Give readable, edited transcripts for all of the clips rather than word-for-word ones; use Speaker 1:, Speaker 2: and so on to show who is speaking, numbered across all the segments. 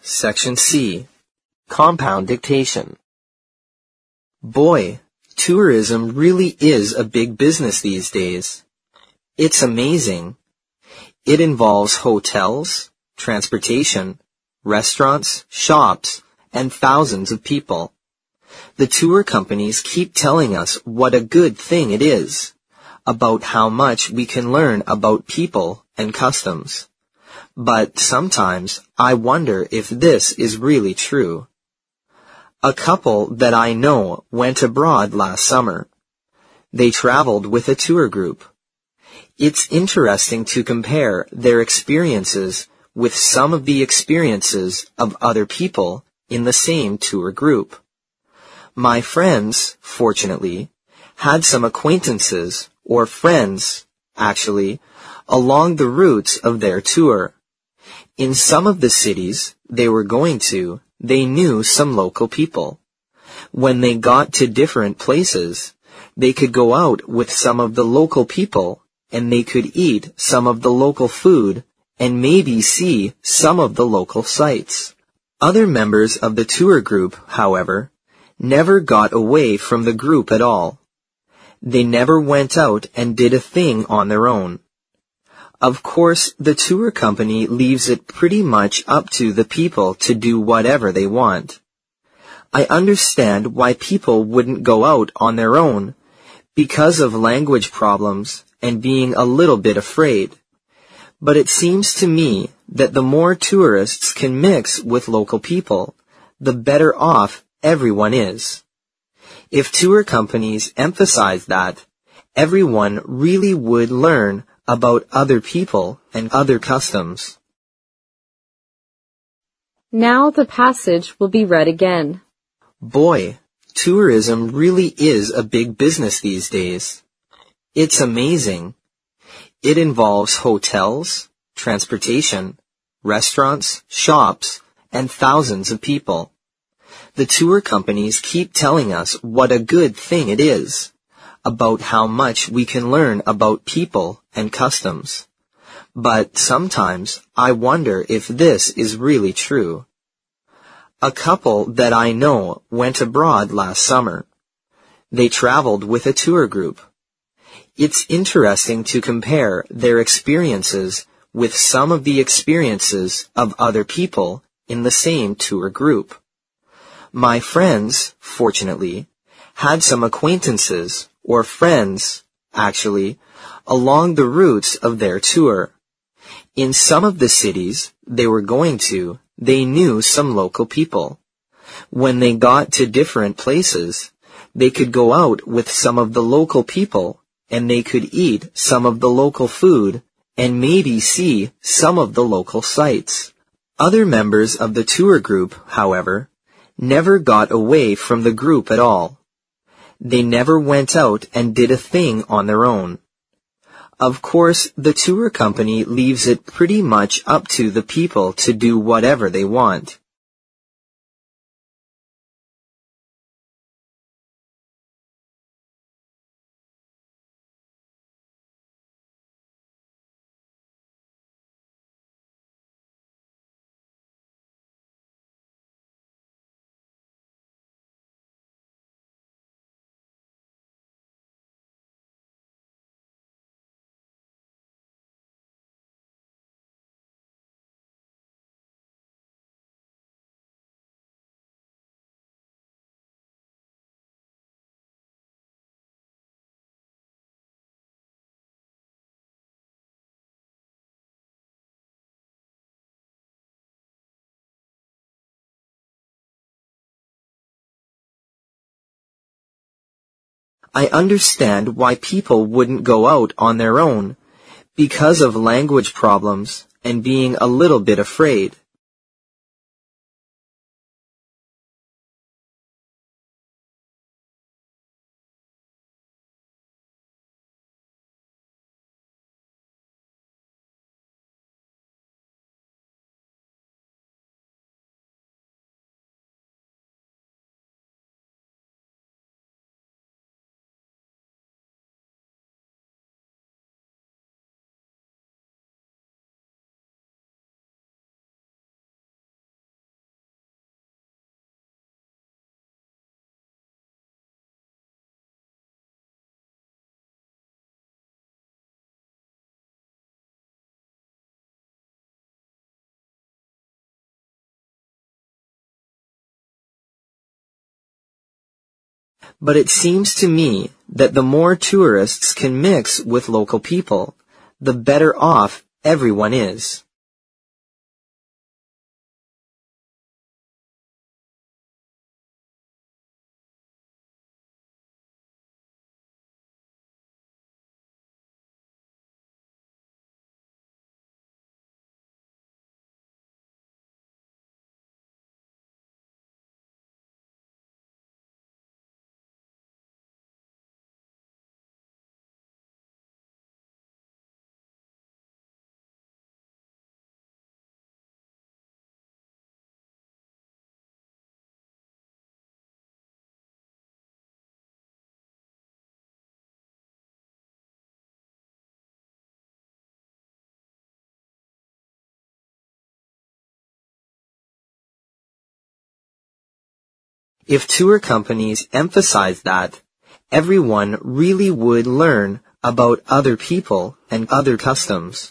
Speaker 1: Section C. Compound dictation. Boy, tourism really is a big business these days. It's amazing. It involves hotels, transportation, restaurants, shops, and thousands of people. The tour companies keep telling us what a good thing it is, about how much we can learn about people and customs. But sometimes I wonder if this is really true. A couple that I know went abroad last summer. They traveled with a tour group. It's interesting to compare their experiences with some of the experiences of other people in the same tour group. My friends, fortunately, had some acquaintances, or friends, actually, along the routes of their tour. In some of the cities they were going to, they knew some local people. When they got to different places, they could go out with some of the local people, and they could eat some of the local food, and maybe see some of the local sights. Other members of the tour group, however, never got away from the group at all. They never went out and did a thing on their own. Of course, the tour company leaves it pretty much up to the people to do whatever they want. I understand why people wouldn't go out on their own because of language problems and being a little bit afraid. But it seems to me that the more tourists can mix with local people, the better off everyone is. If tour companies emphasize that, everyone really would learn about other people and other customs.
Speaker 2: Now the passage will be read again.
Speaker 1: Boy, tourism really is a big business these days. It's amazing. It involves hotels, transportation, restaurants, shops, and thousands of people. The tour companies keep telling us what a good thing it is, about how much we can learn about people and customs. But sometimes I wonder if this is really true. A couple that I know went abroad last summer. They traveled with a tour group. It's interesting to compare their experiences with some of the experiences of other people in the same tour group. My friends, fortunately, had some acquaintances, or friends, actually, along the routes of their tour. In some of the cities they were going to, they knew some local people. When they got to different places, they could go out with some of the local people, and they could eat some of the local food, and maybe see some of the local sights. Other members of the tour group, however, never got away from the group at all. They never went out and did a thing on their own. Of course, the tour company leaves it pretty much up to the people to do whatever they want. I understand why people wouldn't go out on their own because of language problems and being a little bit afraid. But it seems to me that the more tourists can mix with local people, the better off everyone is. If tour companies emphasize that, everyone really would learn about other people and other customs.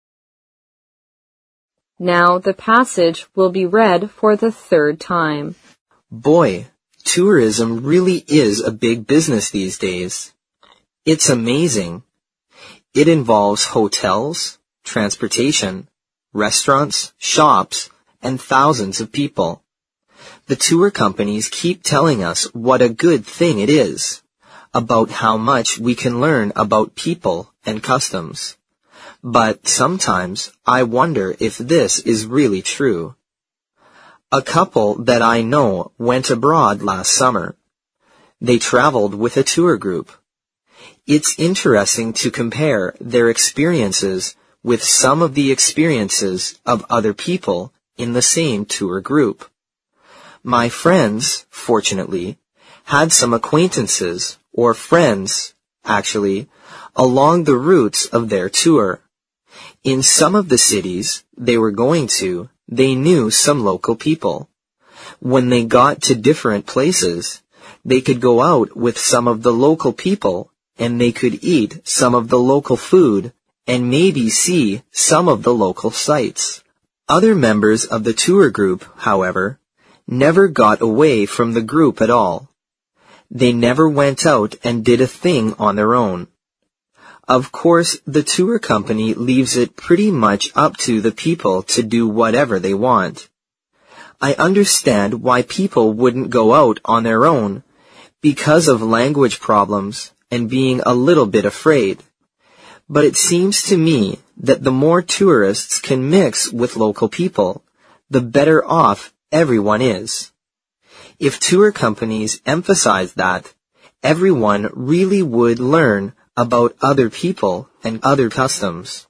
Speaker 2: Now the passage will be read for the third time.
Speaker 1: Boy, tourism really is a big business these days. It's amazing. It involves hotels, transportation, restaurants, shops, and thousands of people. The tour companies keep telling us what a good thing it is, about how much we can learn about people and customs. But sometimes I wonder if this is really true. A couple that I know went abroad last summer. They traveled with a tour group. It's interesting to compare their experiences with some of the experiences of other people in the same tour group. My friends, fortunately, had some acquaintances, or friends, actually, along the routes of their tour. In some of the cities they were going to, they knew some local people. When they got to different places, they could go out with some of the local people, and they could eat some of the local food, and maybe see some of the local sights. Other members of the tour group, however, never got away from the group at all. They never went out and did a thing on their own. Of course, the tour company leaves it pretty much up to the people to do whatever they want. I understand why people wouldn't go out on their own because of language problems and being a little bit afraid. But it seems to me that the more tourists can mix with local people, the better off everyone is. If tour companies emphasize that, everyone really would learn about other people and other customs.